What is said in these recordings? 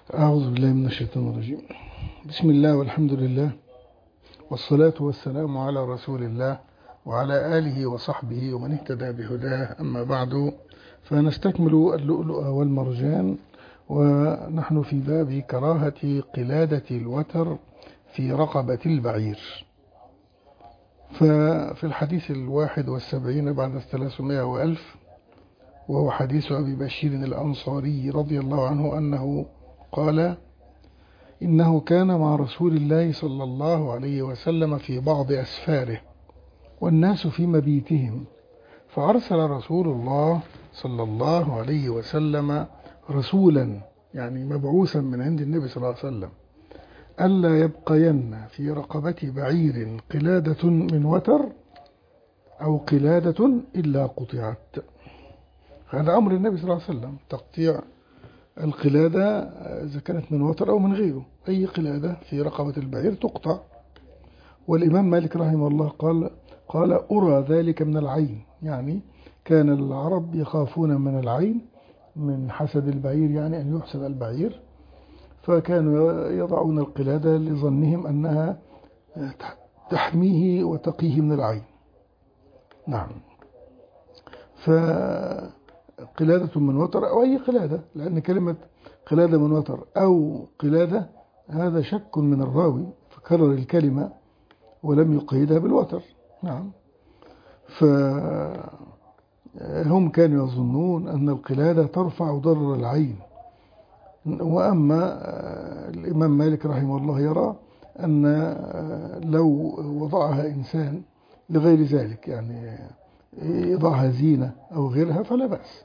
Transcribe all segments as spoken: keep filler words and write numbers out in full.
أعوذ بالله من الشيطان الرجيم. بسم الله والحمد لله، والصلاة والسلام على رسول الله وعلى آله وصحبه ومن اهتدى بهداه. أما بعد، فنستكمل اللؤلؤ والمرجان، ونحن في باب كراهة قلادة الوتر في رقبة البعير. ففي الحديث الواحد والسبعين بعد الثلاثمائة وألف، وهو حديث أبي بشير الأنصاري رضي الله عنه أنه قال: إنه كان مع رسول الله صلى الله عليه وسلم في بعض أسفاره والناس في مبيتهم، فأرسل رسول الله صلى الله عليه وسلم رسولا، يعني مبعوثا من عند النبي صلى الله عليه وسلم، ألا يبقين في رقبة بعير قلادة من وتر أو قلادة إلا قطعت. هذا أمر النبي صلى الله عليه وسلم، تقطيع القلادة إذا كانت من وتر أو من غيره، أي قلادة في رقبة البعير تقطع. والإمام مالك رحمه الله قال قال أرى ذلك من العين، يعني كان العرب يخافون من العين، من حسد البعير، يعني أن يحسد البعير، فكانوا يضعون القلادة لظنهم أنها تحميه وتقيه من العين. نعم، فقلادة من وتر أو أي قلادة، لأن كلمة قلادة من وتر أو قلادة هذا شك من الراوي، فكرر الكلمة ولم يقيدها بالوتر. نعم، فهم كانوا يظنون أن القلادة ترفع ضرر العين، وأما الإمام مالك رحمه الله يرى أن لو وضعها إنسان لغير ذلك، يعني يضعها زينة أو غيرها، فلا بأس.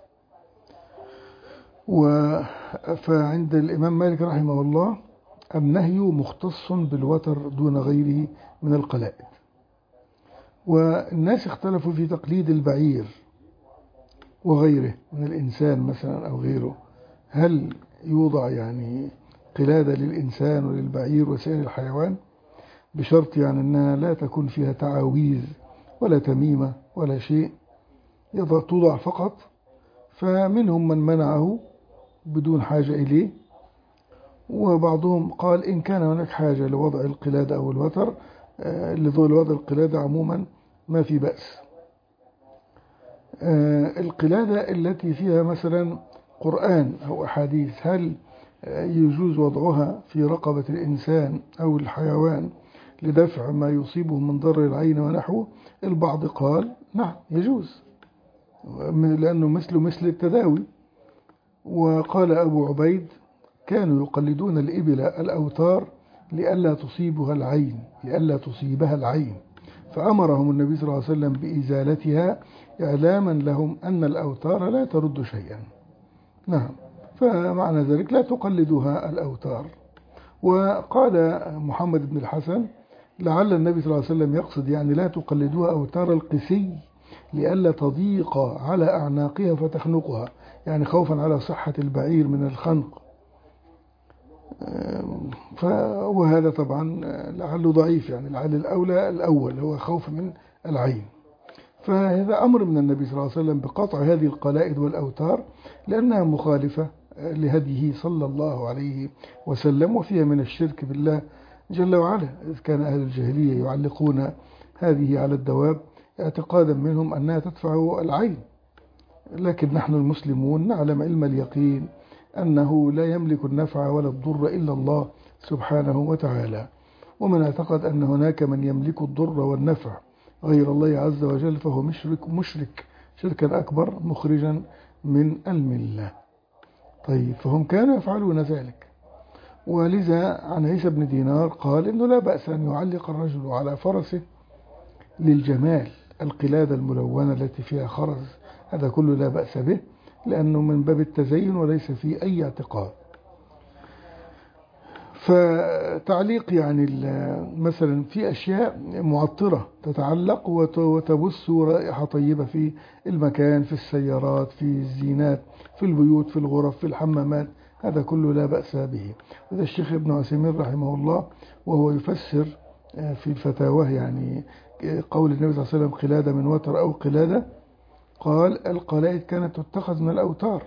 فعند الإمام مالك رحمه الله النهي مختص بالوتر دون غيره من القلائد. والناس اختلفوا في تقليد البعير وغيره من الإنسان مثلا أو غيره، هل يوضع يعني قلادة للإنسان وللبعير وسائر الحيوان، بشرط يعني أنها لا تكون فيها تعاويذ ولا تميمة ولا شيء، توضع فقط. فمنهم من منعه بدون حاجة إليه، وبعضهم قال إن كان هناك حاجة لوضع القلادة أو الوتر لوضع القلادة عموما ما في بأس. القلادة التي فيها مثلا قرآن أو أحاديث، هل يجوز وضعها في رقبة الإنسان أو الحيوان لدفع ما يصيبه من ضرر العين ونحوه؟ البعض قال نعم يجوز، لأنه مثل مثل التداوي. وقال أبو عبيد كانوا يقلدون الإبل الأوتار لئلا تصيبها العين لئلا تصيبها العين فأمرهم النبي صلى الله عليه وسلم بإزالتها إعلاما لهم أن الأوتار لا ترد شيئا. نعم، فمعنى ذلك لا تقلدها الأوتار. وقال محمد بن الحسن لعل النبي صلى الله عليه وسلم يقصد يعني لا تقلدوها أوتار القسي لئلا تضيق على أعناقها فتخنقها، يعني خوفا على صحة البعير من الخنق. وهذا طبعا لعله ضعيف، يعني لعل الأولى الأول هو خوف من العين. فهذا أمر من النبي صلى الله عليه وسلم بقطع هذه القلائد والأوتار، لأنها مخالفة لهديه صلى الله عليه وسلم، وفيها من الشرك بالله جل وعلا، إذ كان أهل الجاهلية يعلقون هذه على الدواب اعتقادا منهم أنها تدفع العين، لكن نحن المسلمون نعلم علم اليقين أنه لا يملك النفع ولا الضر إلا الله سبحانه وتعالى. ومن اعتقد أن هناك من يملك الضر والنفع غير الله عز وجل فهو مشرك مشرك شركا أكبر مخرجا من الملة. طيب، فهم كانوا يفعلون ذلك. ولذا عن عيسى بن دينار قال إنه لا بأس أن يعلق الرجل على فرسه للجمال القلادة الملونة التي فيها خرز، هذا كله لا بأس به، لأنه من باب التزين وليس فيه أي اعتقاد. فتعليق يعني مثلا في أشياء معطرة تتعلق وتبث رائحة طيبة في المكان، في السيارات، في الزينات، في البيوت، في الغرف، في الحمامات، هذا كله لا بأس به. هذا الشيخ ابن عثيمين رحمه الله وهو يفسر في الفتاوى يعني قول النبي صلى الله عليه وسلم قلادة من وتر أو قلادة، قال القلائد كانت تتخذ من الأوتار،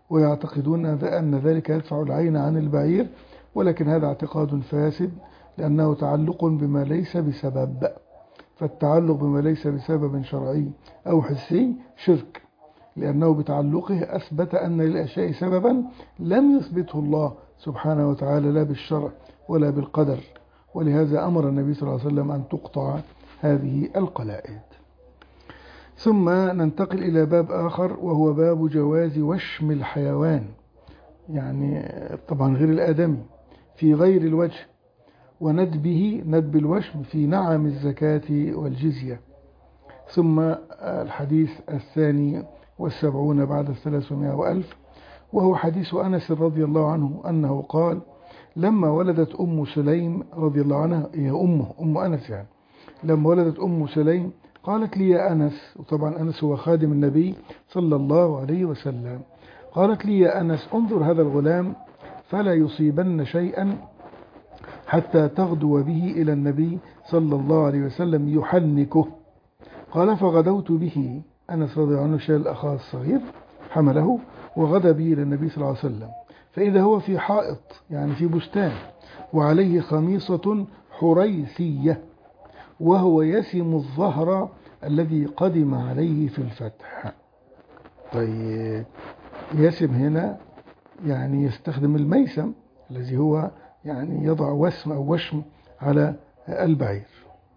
ويعتقدون أن ذلك يدفع العين عن البعير، ولكن هذا اعتقاد فاسد، لأنه تعلق بما ليس بسبب، فالتعلق بما ليس بسبب شرعي أو حسي شرك، لأنه بتعلقه أثبت أن للأشياء سببا لم يثبته الله سبحانه وتعالى لا بالشرع ولا بالقدر، ولهذا أمر النبي صلى الله عليه وسلم أن تقطع هذه القلائد. ثم ننتقل إلى باب آخر، وهو باب جواز وشم الحيوان، يعني طبعا غير الآدمي، في غير الوجه، وندبه ندب الوشم في نعم الزكاة والجزية. ثم الحديث الثاني والسبعون بعد الثلاثمائة وألف، وهو حديث أنس رضي الله عنه أنه قال: لما ولدت أم سليم رضي الله عنها، هي أمه أم أنس يعني، لما ولدت أم سليم قالت لي يا أنس، وطبعا أنس هو خادم النبي صلى الله عليه وسلم، قالت لي يا أنس انظر هذا الغلام فلا يصيبن شيئا حتى تغدو به إلى النبي صلى الله عليه وسلم يحنكه. قال فغدوت به، أنس رضي الله عنه شال الأخ الصغير حمله وغدا به إلى النبي صلى الله عليه وسلم، فإذا هو في حائط يعني في بستان، وعليه خميصة حريثية، وهو يسم الظهر الذي قدم عليه في الفتح. طيب يسم هنا يعني يستخدم الميسم الذي هو يعني يضع وسم أو وشم على البعير.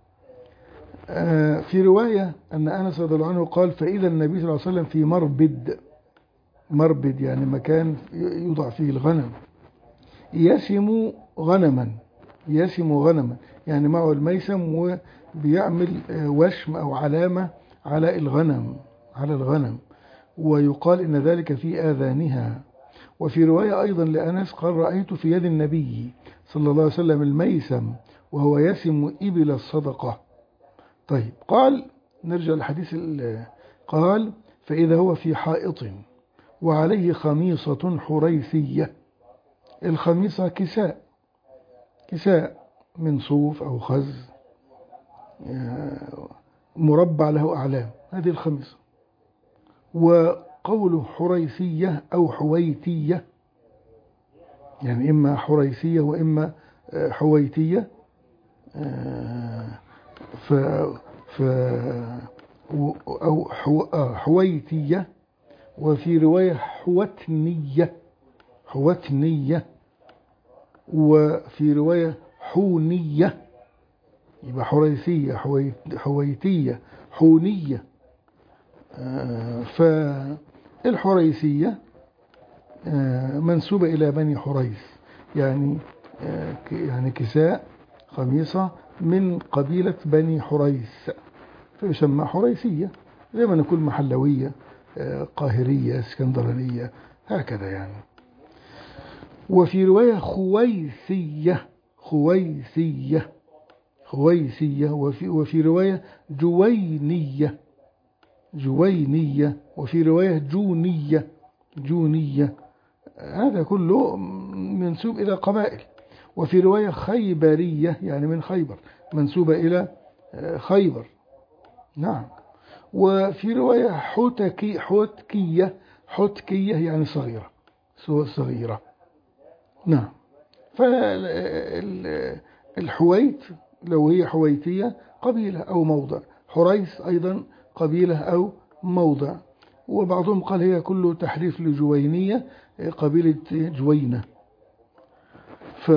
في رواية أن أنس رضي الله عنه قال: فإذا النبي صلى الله عليه وسلم في مربد، مربد يعني مكان يوضع فيه الغنم، يسم غنما، يسم غنما يعني معه الميسم وبيعمل وشم أو علامة على الغنم، على الغنم، ويقال إن ذلك في آذانها. وفي رواية أيضا لأنس قال: رأيت في يد النبي صلى الله عليه وسلم الميسم وهو يسم إبل الصدقة. طيب قال، نرجع للحديث، قال: فإذا هو في حائط وعليه خميصة حريثية. الخميصة كساء، كساء من صوف أو خز مربع له أعلام، هذه الخميصة. وقوله حريثية أو حويتية، يعني إما حريثية وإما حويتية، ف ف أو حويتية، وفي رواية حوتنية، حوتنية، وفي رواية حونية، يبقى حريثية حويتية حونية. فالحريثية منسوبة إلى بني حريث، يعني يعني كساء خميصة من قبيلة بني حريث، فيسمى حريثية، زي ما نقول محلوية، قاهرية، اسكندرانية، هكذا يعني. وفي رواية خويثية، خويثية خويثية، وفي, وفي رواية جوينية، جوينية، وفي رواية جونية، جونية. هذا كله منسوب إلى قبائل. وفي رواية خيبرية يعني من خيبر، منسوبة إلى خيبر، نعم. وفي رواية حتكي حتكية، حتكية يعني صغيرة، صغيرة، نعم. فالحويت لو هي حويتية قبيلة أو موضع، حريث أيضا قبيلة أو موضع. وبعضهم قال هي كله تحريف لجوينية، قبيلة جوينة. ف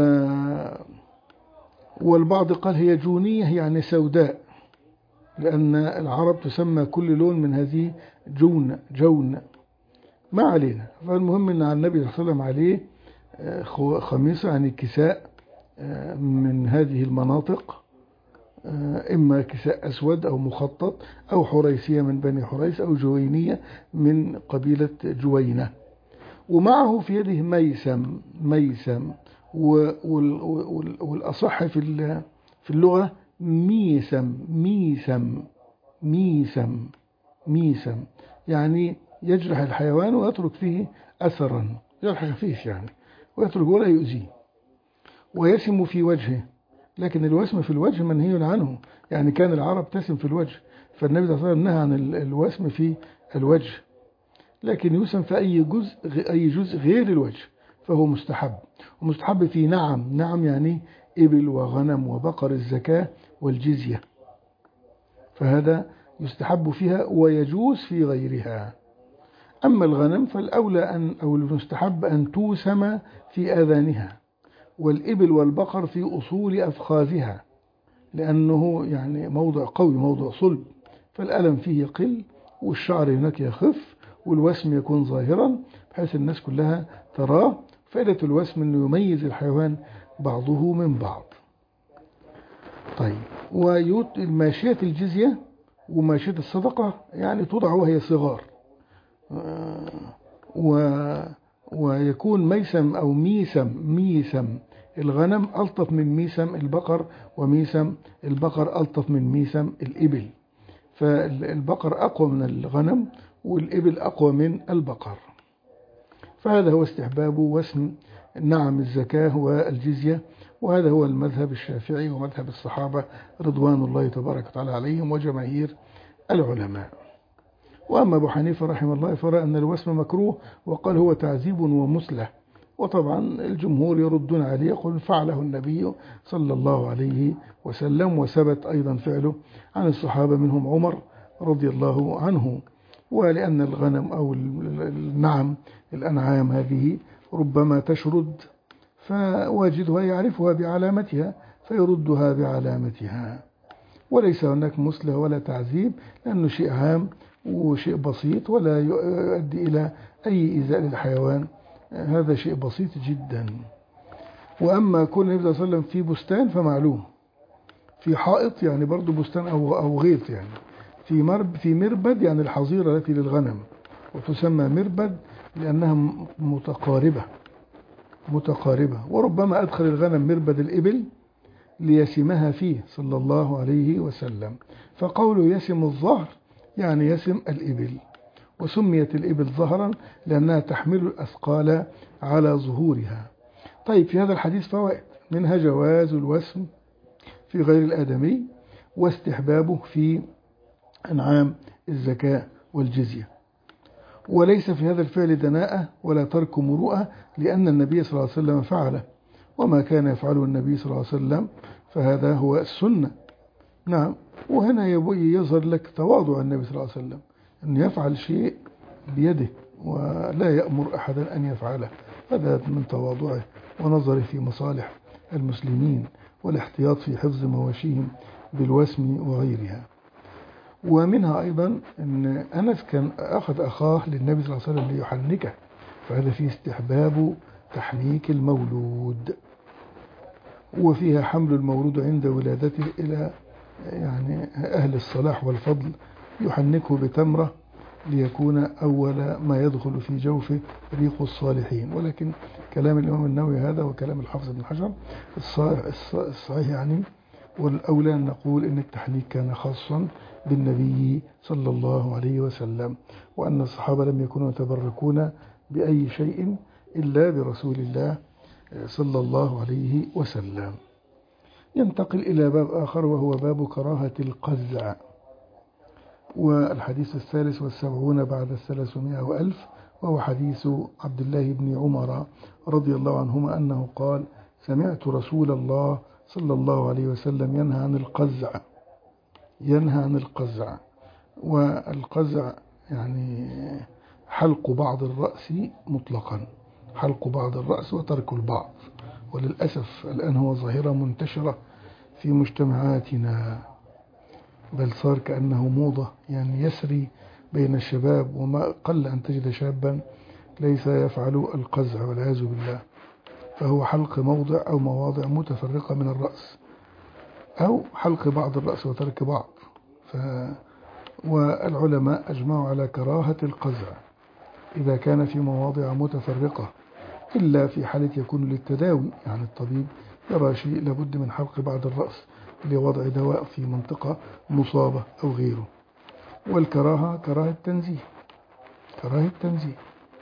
والبعض قال هي جونية يعني سوداء، لأن العرب تسمى كل لون من هذه جون، جون، ما علينا. فالمهم أن على النبي صلى الله عليه وسلم عليه خميصة يعني كساء من هذه المناطق، إما كساء أسود أو مخطط، أو حريثية من بني حريث، أو جوينية من قبيلة جوينة. ومعه في يده ميسم، ميسم، والأصح في في اللغة ميسم، ميسم، ميسم، ميسم، يعني يجرح الحيوان ويترك فيه أثرا، جرح خفيف يعني، ويترك ولا يؤذيه. ويسم في وجهه، لكن الوسم في الوجه منهي عنه، يعني كان العرب تسم في الوجه، فالنبي صلى الله عليه وسلم نهى عن الوسم في الوجه. لكن يوسم في أي جزء أي جزء غير الوجه فهو مستحب. ومستحب في نعم، نعم يعني إبل وغنم وبقر الزكاة والجزية، فهذا يستحب فيها ويجوز في غيرها. أما الغنم فالأولى أن أو المستحب أن توسم في آذانها، والإبل والبقر في أصول أفخاذها، لأنه يعني موضع قوي، موضع صلب، فالألم فيه يقل والشعر هناك يخف والوسم يكون ظاهرا بحيث الناس كلها تراه. فائدة الوسم أنه يميز الحيوان بعضه من بعض. طيب، وماشية الجزية وماشية الصدقة يعني توضع وهي صغار، و ويكون ميسم أو ميسم ميسم الغنم ألطف من ميسم البقر، وميسم البقر ألطف من ميسم الإبل، فالبقر أقوى من الغنم والإبل أقوى من البقر. فهذا هو استحباب وسم نعم الزكاة والجزية، وهذا هو المذهب الشافعي ومذهب الصحابة رضوان الله تبارك وتعالى عليهم وجماهير العلماء. وأما أبو حنيفة رحمه الله فرأى أن الوسم مكروه وقال هو تعذيب ومسلة، وطبعا الجمهور يردون عليه يقول فعله النبي صلى الله عليه وسلم، وثبت أيضا فعله عن الصحابة منهم عمر رضي الله عنه. ولأن الغنم أو النعم الأنعام هذه ربما تشرد، فواجدها يعرفها بعلامتها فيردها بعلامتها، وليس هناك مسلة ولا تعذيب، لأنه شيء عام وشيء بسيط ولا يؤدي إلى أي إيذاء للحيوان، هذا شيء بسيط جدا. وأما كون النبي صلى الله عليه وسلم في بستان فمعلوم، في حائط يعني برضو بستان أو أو غيط، يعني في مرب في مربد يعني الحظيرة التي للغنم، وتسمى مربد لأنها متقاربة متقاربة وربما أدخل الغنم مربد الإبل ليسمها فيه صلى الله عليه وسلم، فقوله يسم الظهر يعني يسم الإبل، وسميت الإبل ظهرا لأنها تحمل الأثقال على ظهورها. طيب، في هذا الحديث فوائد، منها جواز الوسم في غير الآدمي واستحبابه في أنعام الزكاة والجزية، وليس في هذا الفعل دناءة ولا ترك مروءة، لأن النبي صلى الله عليه وسلم فعله، وما كان يفعله النبي صلى الله عليه وسلم فهذا هو السنة. نعم، وهنا يظهر لك تواضع النبي صلى الله عليه وسلم أن يفعل شيء بيده ولا يأمر أحدا أن يفعله، هذا من تواضعه ونظره في مصالح المسلمين والاحتياط في حفظ مواشيهم بالوسم وغيرها. ومنها أيضا أن أنس كان أخذ أخاه للنبي صلى الله عليه وسلم ليحنكه، فهذا فيه استحباب تحنيك المولود، وفيها حمل المولود عند ولادته إلى يعني أهل الصلاح والفضل يحنكه بتمرة ليكون أول ما يدخل في جوفه ريق الصالحين. ولكن كلام الإمام النووي هذا وكلام الحافظ بن حجر الصحيح يعني، والأولى أن نقول إن التحنيك كان خاصا بالنبي صلى الله عليه وسلم، وأن الصحابة لم يكونوا يتبركون بأي شيء إلا برسول الله صلى الله عليه وسلم. ينتقل إلى باب آخر وهو باب كراهة القزع، والحديث الثالث والسبعون بعد الثلاثمائة وألف، وهو حديث عبد الله بن عمر رضي الله عنهما أنه قال سمعت رسول الله صلى الله عليه وسلم ينهى عن القزع ينهى عن القزع والقزع يعني حلق بعض الرأس مطلقا، حلق بعض الرأس وترك البعض، وللأسف الآن هو ظاهرة منتشرة في مجتمعاتنا، بل صار كأنه موضة يعني يسري بين الشباب، وما قل أن تجد شابا ليس يفعل القزع والعياذ بالله، فهو حلق موضع أو مواضع متفرقة من الرأس، أو حلق بعض الرأس وترك بعض. ف... والعلماء أجمعوا على كراهة القزع إذا كان في مواضع متفرقة، إلا في حالة يكون للتداوي، يعني الطبيب يرى شيء لابد من حلق بعض الرأس لوضع دواء في منطقة مصابة أو غيره. والكراهة كراهة تنزيه كراهة تنزيه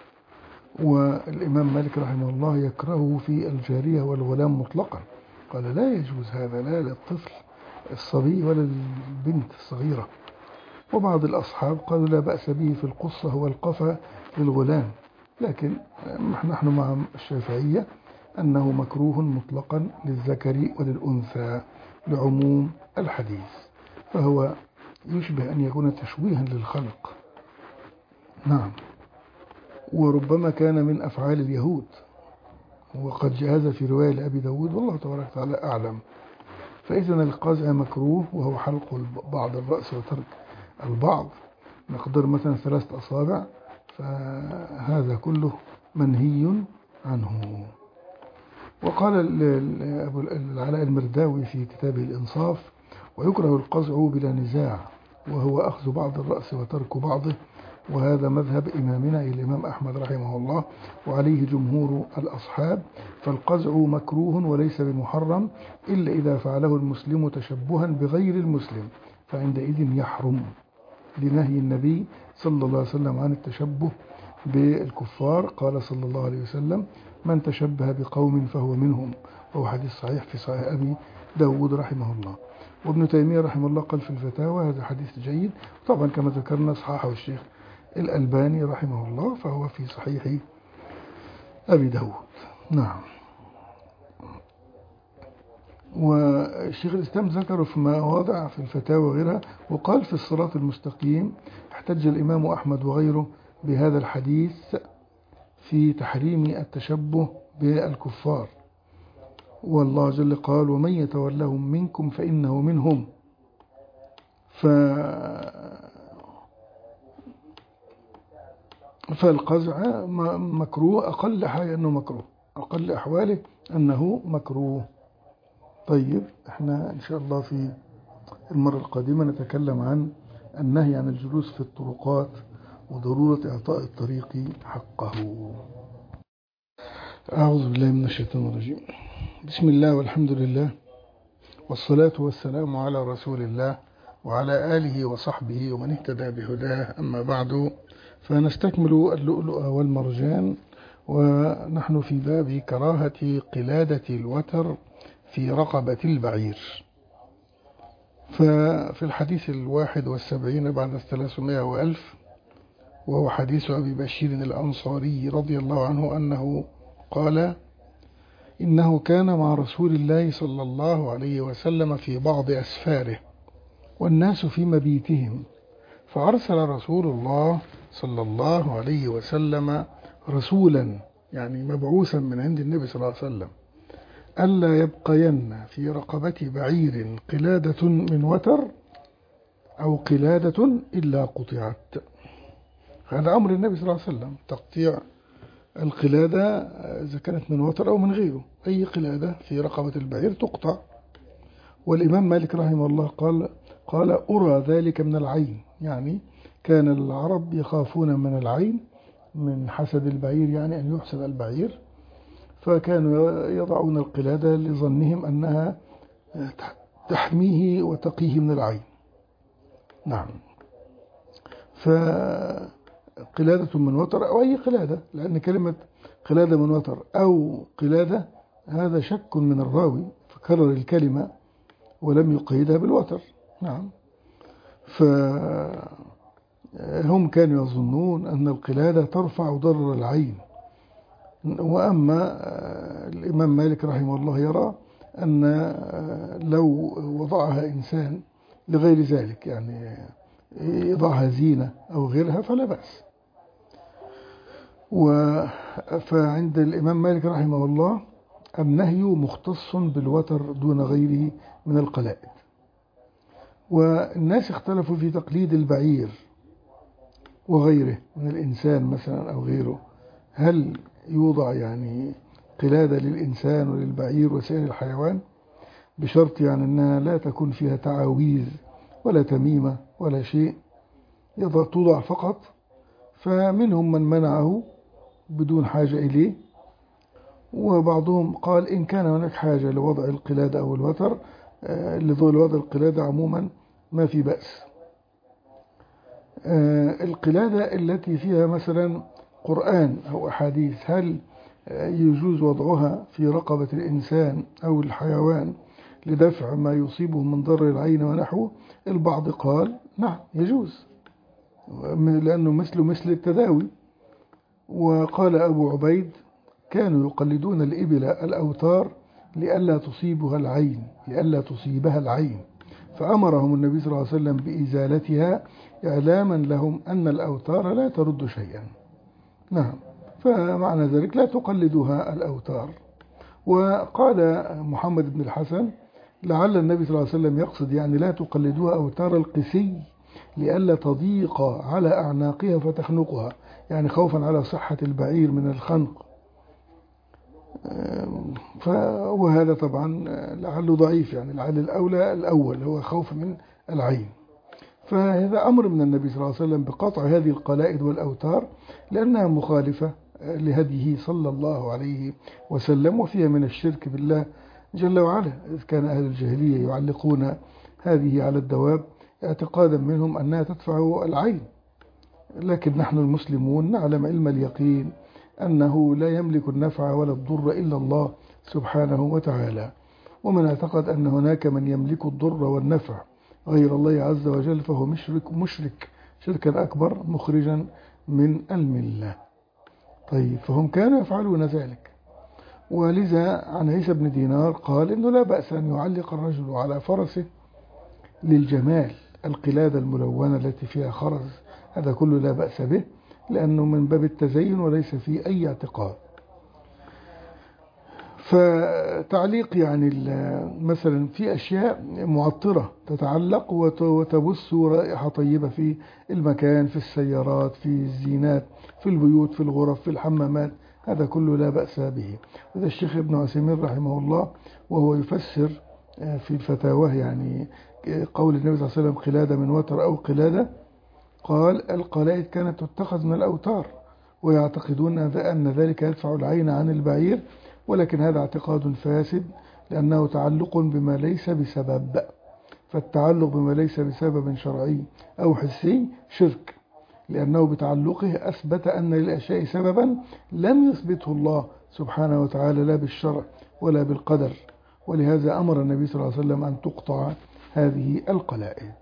والإمام مالك رحمه الله يكرهه في الجارية والغلام مطلقا، قال لا يجوز هذا، لا للطفل الصبي ولا للبنت الصغيرة. وبعض الأصحاب قالوا لا بأس به في القصة والقفا للغلام، لكن نحن مع الشافعية أنه مكروه مطلقا للذكر وللأنثى لعموم الحديث، فهو يشبه أن يكون تشويها للخلق. نعم، وربما كان من أفعال اليهود، وقد جاز في رواية لأبي داود والله تبارك وتعالى أعلم. فإذن القزع مكروه، وهو حلق بعض الرأس وترك البعض مقدار مثلا ثلاثة أصابع، فهذا كله منهي عنه. وقال العلاء المرداوي في كتابه الإنصاف: ويكره القزع بلا نزاع، وهو أخذ بعض الرأس وترك بعضه، وهذا مذهب إمامنا الإمام أحمد رحمه الله، وعليه جمهور الأصحاب. فالقزع مكروه وليس بمحرم إلا إذا فعله المسلم تشبها بغير المسلم، فعندئذ يحرم، لنهي النبي صلى الله عليه وسلم عن التشبه بالكفار. قال صلى الله عليه وسلم: من تشبه بقوم فهو منهم، وهو حديث صحيح في صحيح أبي داود رحمه الله. وابن تيمية رحمه الله قال في الفتاوى: هذا حديث جيد. طبعا كما ذكرنا صححه الشيخ الألباني رحمه الله، فهو في صحيح أبي داود. نعم. والشيخ الإسلام ذكره في مواضع في الفتاوى وغيرها، وقال في الصراط المستقيم: احتج الإمام أحمد وغيره بهذا الحديث في تحريم التشبه بالكفار، والله جل قال: ومن يتولهم منكم فإنه منهم. ف فالقزع مكروه، أقل حاجة أنه مكروه، أقل أحواله أنه مكروه. طيب، احنا إن شاء الله في المرة القادمة نتكلم عن النهي عن الجلوس في الطرقات وضرورة إعطاء الطريق حقه. أعوذ بالله من الشيطان الرجيم. بسم الله والحمد لله، والصلاة والسلام على رسول الله وعلى آله وصحبه ومن اهتدى بهداه، أما بعد، فنستكمل اللؤلؤ والمرجان، ونحن في باب كراهة قلادة الوتر في رقبة البعير. ففي الحديث الواحد والسبعين بعد الثلاثمائة وألف، وهو حديث أبي بشير الأنصاري رضي الله عنه أنه قال: إنه كان مع رسول الله صلى الله عليه وسلم في بعض أسفاره والناس في مبيتهم، فأرسل رسول الله صلى الله عليه وسلم رسولا، يعني مبعوثا من عند النبي صلى الله عليه وسلم، ألا يبقين في رقبة بعير قلادة من وتر أو قلادة إلا قطعت. هذا أمر النبي صلى الله عليه وسلم، تقطيع القلادة إذا كانت من وتر أو من غيره، أي قلادة في رقبة البعير تقطع. والإمام مالك رحمه الله قال قال أرى ذلك من العين، يعني كان العرب يخافون من العين، من حسد البعير، يعني أن يحسد البعير، فكانوا يضعون القلادة لظنهم أنها تحميه وتقيه من العين. نعم. فقلادة من وتر أو أي قلادة، لأن كلمة قلادة من وتر أو قلادة هذا شك من الراوي، فكرر الكلمة ولم يقيدها بالوتر. نعم. فهم كانوا يظنون أن القلادة ترفع ضرر العين، وأما الإمام مالك رحمه الله يرى أن لو وضعها إنسان لغير ذلك، يعني يضعها زينة أو غيرها، فلا بأس. فعند الإمام مالك رحمه الله النهي مختص بالوتر دون غيره من القلائد. والناس اختلفوا في تقليد البعير وغيره من الإنسان مثلا أو غيره، هل يوضع يعني قلادة للإنسان وللبعير وسائر الحيوان، بشرط يعني أنها لا تكون فيها تعاويذ ولا تميمة ولا شيء، توضع فقط. فمنهم من منعه بدون حاجة إليه، وبعضهم قال إن كان هناك حاجة لوضع القلادة أو الوتر لوضع القلادة عموما ما في بأس. القلادة التي فيها مثلا قرآن أو أحاديث، هل يجوز وضعها في رقبة الإنسان أو الحيوان لدفع ما يصيبه من ضرر العين ونحوه؟ البعض قال نعم يجوز، لأنه مثل مثل التداوي، وقال أبو عبيد: كانوا يقلدون الإبل الأوتار لئلا تصيبها العين لئلا تصيبها العين فأمرهم النبي صلى الله عليه وسلم بإزالتها إعلاما لهم أن الأوتار لا ترد شيئا. نعم، فمعنى ذلك لا تقلدوها الأوتار. وقال محمد بن الحسن: لعل النبي صلى الله عليه وسلم يقصد يعني لا تقلدوها أوتار القسي لئلا تضيق على أعناقها فتخنقها، يعني خوفا على صحة البعير من الخنق. وهذا طبعا لعله ضعيف، يعني لعل الأولى الأول هو خوف من العين. فهذا أمر من النبي صلى الله عليه وسلم بقطع هذه القلائد والأوتار لأنها مخالفة لهديه صلى الله عليه وسلم، وفيها من الشرك بالله جل وعلا، إذ كان أهل الجاهلية يعلقون هذه على الدواب اعتقادا منهم أنها تدفع العين، لكن نحن المسلمون نعلم علم اليقين أنه لا يملك النفع ولا الضر إلا الله سبحانه وتعالى. ومن اعتقد أن هناك من يملك الضر والنفع غير الله عز وجل فهو مشرك مشرك شركا أكبر مخرجا من الملة. طيب، فهم كانوا يفعلون ذلك. ولذا عن عيسى بن دينار قال إنه لا بأس أن يعلق الرجل على فرسه للجمال القلادة الملونة التي فيها خرز، هذا كله لا بأس به لأنه من باب التزين وليس فيه أي اعتقاد. فتعليق يعني مثلا في أشياء معطرة تتعلق وتبث رائحة طيبة في المكان، في السيارات، في الزينات، في البيوت، في الغرف، في الحمامات، هذا كله لا بأس به. وذا الشيخ ابن عثيمين رحمه الله وهو يفسر في الفتاوى يعني قول النبي صلى الله عليه وسلم قلادة من وتر أو قلادة، قال: القلائد كانت تتخذ من الأوتار ويعتقدون أن ذلك يدفع العين عن البعير، ولكن هذا اعتقاد فاسد لأنه تعلق بما ليس بسبب، فالتعلق بما ليس بسبب شرعي أو حسي شرك، لأنه بتعلقه أثبت أن للأشياء سببا لم يثبته الله سبحانه وتعالى لا بالشرع ولا بالقدر، ولهذا أمر النبي صلى الله عليه وسلم أن تقطع هذه القلائد.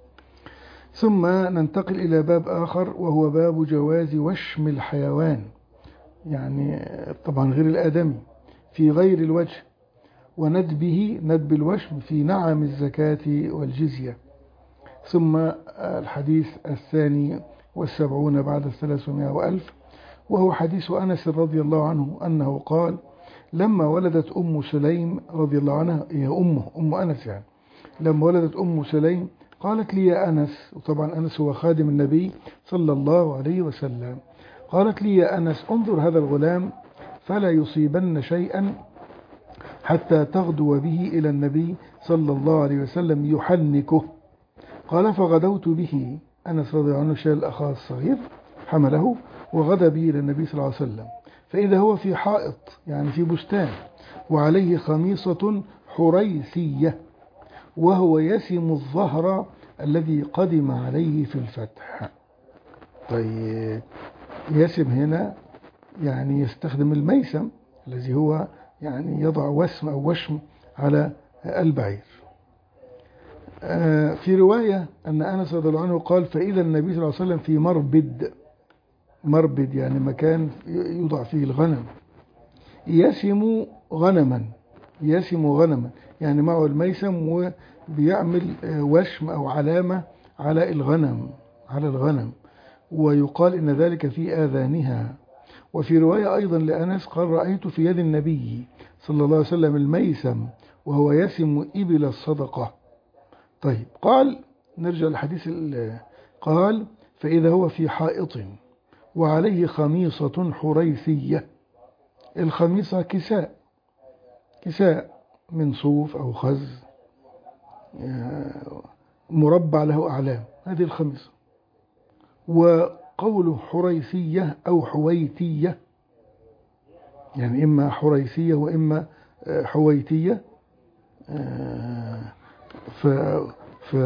ثم ننتقل إلى باب آخر وهو باب جواز وشم الحيوان، يعني طبعا غير الآدمي، في غير الوجه، وندبه ندب الوشم في نعم الزكاة والجزية. ثم الحديث الثاني والسبعون بعد الثلاثمائة وألف، وهو حديث أنس رضي الله عنه أنه قال: لما ولدت أم سليم رضي الله عنها، هي أمه أم أنس يعني، لما ولدت أم سليم قالت لي يا أنس، وطبعا أنس هو خادم النبي صلى الله عليه وسلم، قالت لي يا أنس انظر هذا الغلام فلا يصيبن شيئا حتى تغدو به إلى النبي صلى الله عليه وسلم يحنكه. قال: فغدوت به، أنس رضي الله عنه شال الأخاه الصغير حمله وغدا به إلى النبي صلى الله عليه وسلم، فإذا هو في حائط يعني في بستان، وعليه خميصة حريثية، وهو يسم الظهر الذي قدم عليه في الفتح. طيب، يسم هنا يعني يستخدم الميسم الذي هو يعني يضع وسم أو وشم على البعير. في رواية أن أنس رضي الله عنه قال: فإذا النبي صلى الله عليه وسلم في مربد، مربد يعني مكان يوضع فيه الغنم، يسم غنما، يسم غنما يعني معه الميسم وبيعمل وشم أو علامة على الغنم على الغنم ويقال إن ذلك في آذانها. وفي رواية أيضا لأنس قال: رأيت في يد النبي صلى الله عليه وسلم الميسم وهو يسم إبل الصدقة. طيب، قال نرجع للحديث، قال: فإذا هو في حائط وعليه خميصة حريثية. الخميصة كساء كساء من صوف أو خز مربع له أعلام، هذه الخميصة. وقوله حريثية أو حويتية يعني إما حريثية وإما حويتية، ف ف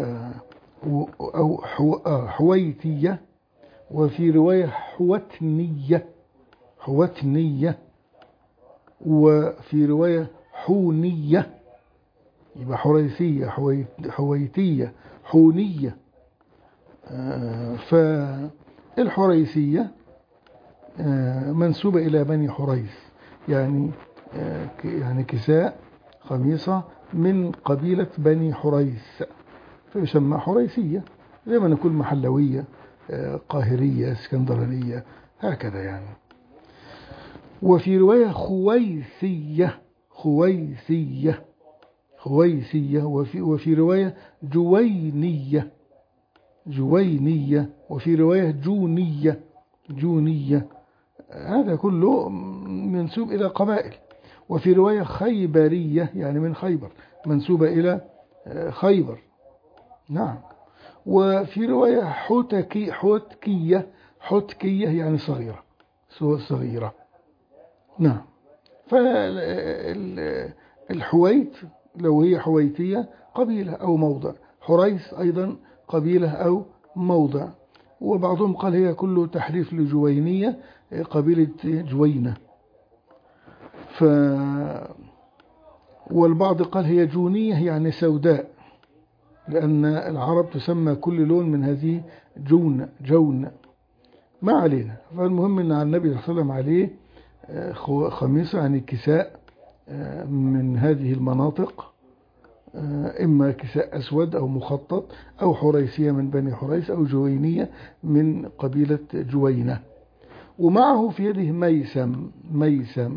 أو حويتية، وفي رواية حوتنية حوتنية، وفي رواية حونية، يبقى حريثية حويتية حونية. فالحريثية منسوبة إلى بني حريث، يعني يعني كساء خميصة من قبيلة بني حريث، فيسمى حريثية، زي ما نقول محلوية، قاهرية، اسكندرانية، هكذا يعني. وفي رواية خويسية، خويسية خويسية وفي, وفي رواية جوينية، جوينية وفي رواية جونية، جونية. هذا كله منسوب إلى قبائل. وفي رواية خيبرية، يعني من خيبر، منسوبة إلى خيبر. نعم. وفي رواية حوتكي حوتكية، حوتكية يعني صغيرة، صغيرة. نعم. فالحويت لو هي حويتية قبيلة أو موضع، حريث أيضا قبيلة أو موضع. وبعضهم قال هي كله تحريف لجوينية، قبيلة جوينة. ف والبعض قال هي جونية يعني سوداء، لأن العرب تسمى كل لون من هذه جون، جون. ما علينا. فالمهم أن على النبي صلى الله عليه وسلم عليه خميصة، يعني كساء من هذه المناطق، إما كساء أسود أو مخطط، أو حريسية من بني حريس، أو جوينية من قبيلة جوينة. ومعه في يده ميسم، ميسم.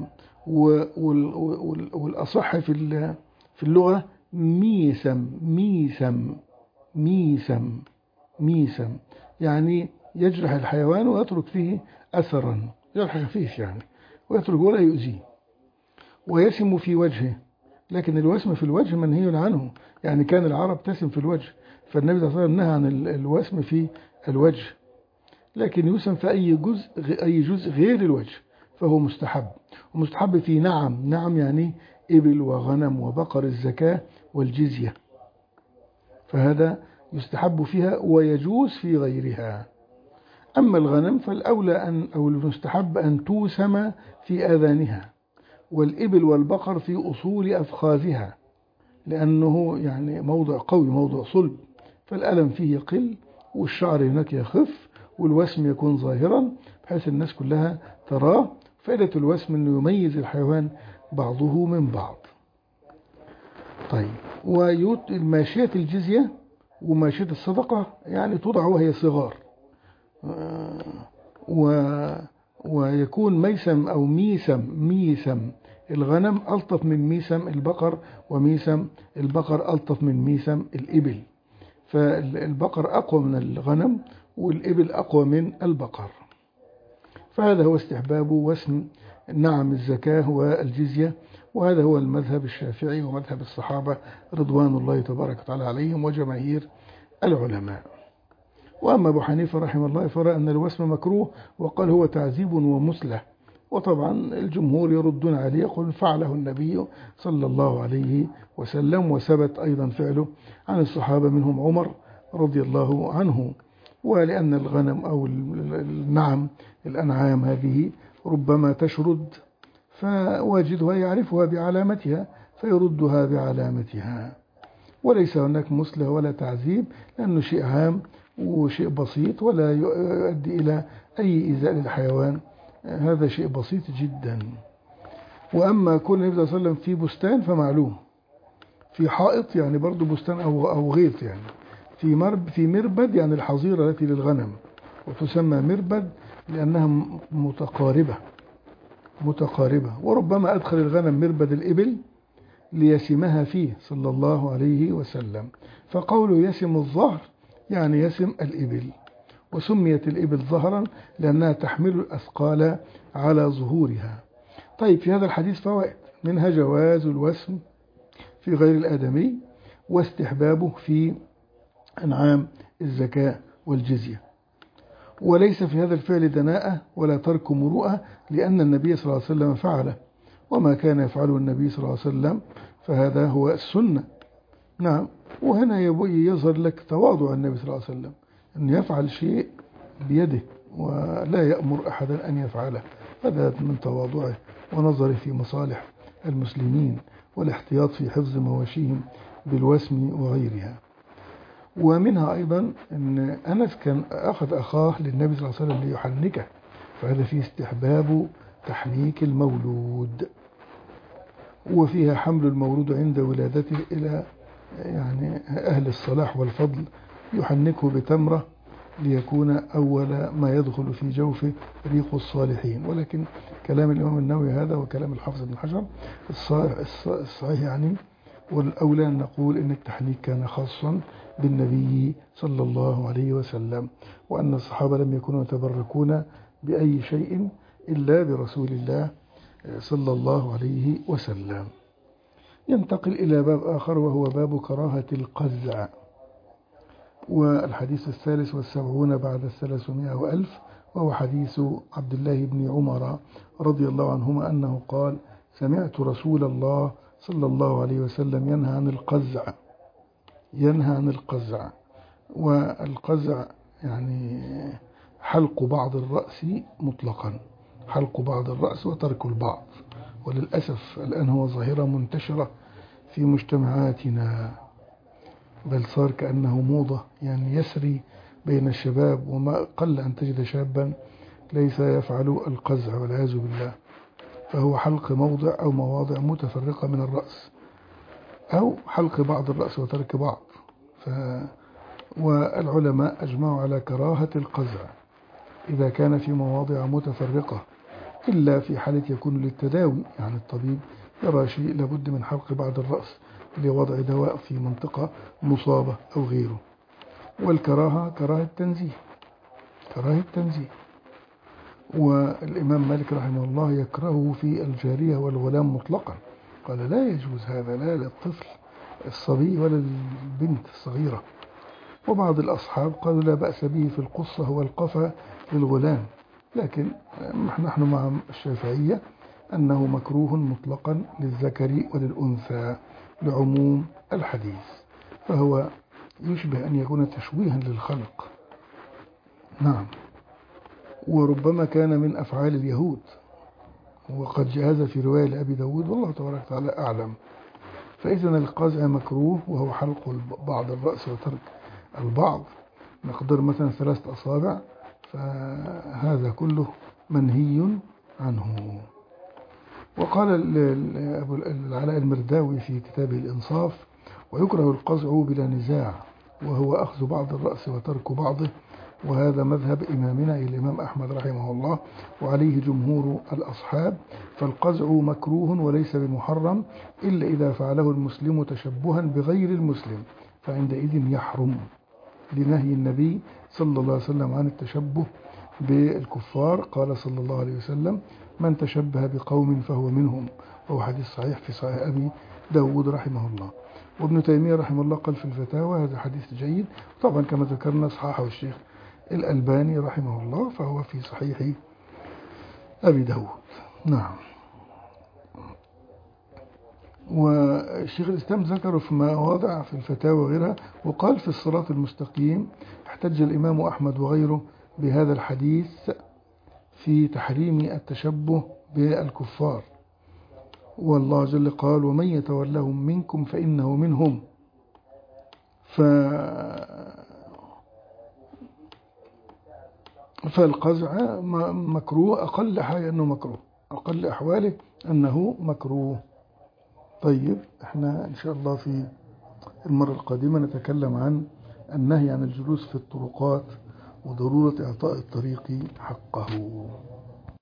والأصح في في اللغة ميسم، ميسم، ميسم، ميسم، يعني يجرح الحيوان ويترك فيه أثرا، جرح خفيف يعني، ويترك ولا يؤذيه. ويسم في وجهه، لكن الوسم في الوجه منهي عنه، يعني كان العرب تسم في الوجه، فالنبي صلى الله عليه وسلم نهى عن الوسم في الوجه، لكن يسم في أي جزء، أي جزء غير الوجه فهو مستحب. ومستحب في نعم، نعم يعني إبل وغنم وبقر الزكاة والجزية، فهذا يستحب فيها ويجوز في غيرها. أما الغنم فالأولى أن أو المستحب أن توسم في آذانها، والإبل والبقر في أصول أفخاذها، لأنه يعني موضع قوي، موضع صلب، فالألم فيه يقل والشعر هناك يخف والوسم يكون ظاهرا بحيث الناس كلها تراه. فائدة الوسم أنه يميز الحيوان بعضه من بعض. طيب، وماشية الجزية وماشية الصدقة يعني توضع وهي صغار، و ويكون ميسم أو ميسم، ميسم الغنم ألطف من ميسم البقر، وميسم البقر ألطف من ميسم الإبل، فالبقر أقوى من الغنم والإبل أقوى من البقر. فهذا هو استحباب وسم نعم الزكاة والجزية، وهذا هو المذهب الشافعي ومذهب الصحابة رضوان الله تبارك وتعالى عليهم وجماهير العلماء. وأما أبو حنيفة رحمه الله فرأى أن الوسم مكروه، وقال هو تعذيب ومسلة. وطبعا الجمهور يردون عليه، يقول فعله النبي صلى الله عليه وسلم، وثبت أيضا فعله عن الصحابة منهم عمر رضي الله عنه. ولأن الغنم أو النعم الأنعام هذه ربما تشرد، فواجدها يعرفها بعلامتها فيردها بعلامتها، وليس هناك مسلة ولا تعذيب، لأنه شيء عام وشيء بسيط ولا يؤدي إلى أي إيذاء للحيوان، هذا شيء بسيط جدا. وأما كون النبي صلى الله عليه وسلم في بستان فمعلوم، في حائط يعني برضو بستان أو أو غيط، يعني في مرب في مربد يعني الحظيرة التي للغنم، وتسمى مربد لأنها متقاربة متقاربة. وربما أدخل الغنم مربد الإبل ليسمها فيه صلى الله عليه وسلم، فقوله يسم الظهر يعني يسم الإبل. وسميت الإبل ظهرا لأنها تحمل الأثقال على ظهورها. طيب، في هذا الحديث فوائد، منها جواز الوسم في غير الآدمي، واستحبابه في أنعام الزكاة والجزية. وليس في هذا الفعل دناءة ولا ترك مروءة، لأن النبي صلى الله عليه وسلم فعله، وما كان يفعله النبي صلى الله عليه وسلم فهذا هو السنة. نعم. وهنا يظهر لك تواضع النبي صلى الله عليه وسلم، أن يفعل شيء بيده ولا يأمر أحدا أن يفعله، هذا من تواضعه ونظره في مصالح المسلمين والاحتياط في حفظ مواشيهم بالوسم وغيرها. ومنها أيضا أن أنس كان أخذ أخاه للنبي صلى الله عليه وسلم ليحنكه، فهذا فيه استحباب تحنيك المولود، وفيها حمل المولود عند ولادته إلى يعني أهل الصلاح والفضل يحنكه بتمرة ليكون أول ما يدخل في جوفه ريق الصالحين. ولكن كلام الإمام النووي هذا وكلام الحافظ بن حجر الصحيح يعني، والأولى أن نقول إن التحنيك كان خاصا بالنبي صلى الله عليه وسلم، وأن الصحابة لم يكونوا يتبركون بأي شيء إلا برسول الله صلى الله عليه وسلم. ينتقل إلى باب آخر وهو باب كراهة القزع، والحديث الثالث والسبعون بعد الثلاثمائة وألف، وهو حديث عبد الله بن عمر رضي الله عنهما أنه قال: سمعت رسول الله صلى الله عليه وسلم ينهى عن القزع ينهى عن القزع والقزع يعني حلق بعض الرأس مطلقا، حلق بعض الرأس وترك البعض. وللأسف الآن هو ظاهرة منتشرة في مجتمعاتنا، بل صار كأنه موضة يعني يسري بين الشباب، وما قل أن تجد شابا ليس يفعل القزع والعياذ بالله. فهو حلق موضع أو مواضع متفرقة من الرأس، أو حلق بعض الرأس وترك بعض. ف... والعلماء أجمعوا على كراهة القزع إذا كان في مواضع متفرقة، إلا في حالة يكون للتداوي، يعني الطبيب يرى شيء لابد من حلق بعض الرأس لوضع دواء في منطقة مصابة أو غيره. والكراهة كراهة تنزيه كراهة تنزيه والإمام مالك رحمه الله يكرهه في الجارية والغلام مطلقا، قال لا يجوز هذا، لا للطفل الصبي ولا للبنت الصغيرة. وبعض الأصحاب قالوا لا بأس به في القصة والقفا للغلام، لكن نحن مع الشافعية أنه مكروه مطلقا للذكر وللأنثى لعموم الحديث، فهو يشبه أن يكون تشويها للخلق. نعم، وربما كان من أفعال اليهود، وقد جاز في رواية لأبي داود والله تبارك وتعالى أعلم. فإذن القزع مكروه، وهو حلق بعض الرأس وترك البعض، مقدار مثلا ثلاثة أصابع، فهذا كله منهي عنه. وقال العلاء المرداوي في كتابه الإنصاف: ويكره القزع بلا نزاع، وهو أخذ بعض الرأس وترك بعضه، وهذا مذهب إمامنا الإمام أحمد رحمه الله وعليه جمهور الأصحاب. فالقزع مكروه وليس بمحرم إلا إذا فعله المسلم تشبها بغير المسلم، فعندئذ يحرم، لنهي النبي صلى الله عليه وسلم عن التشبه بالكفار. قال صلى الله عليه وسلم: من تشبه بقوم فهو منهم، وهو حديث صحيح في صحيح أبي داود رحمه الله. وابن تيمية رحمه الله قال في الفتاوى: هذا حديث جيد. طبعا كما ذكرنا صححه الشيخ الألباني رحمه الله، فهو في صحيح أبي داود. نعم. والشيخ الإسلام ذكر في مواضع في الفتاوى وغيرها، وقال في الصراط المستقيم: احتج الإمام أحمد وغيره بهذا الحديث في تحريم التشبه بالكفار، والله جل قال: ومن يتولهم منكم فإنه منهم. ف... فالقزع مكروه، أقل حاجة أنه مكروه، أقل أحواله أنه مكروه. طيب، احنا إن شاء الله في المرة القادمة نتكلم عن النهي عن الجلوس في الطرقات وضرورة إعطاء الطريق حقه.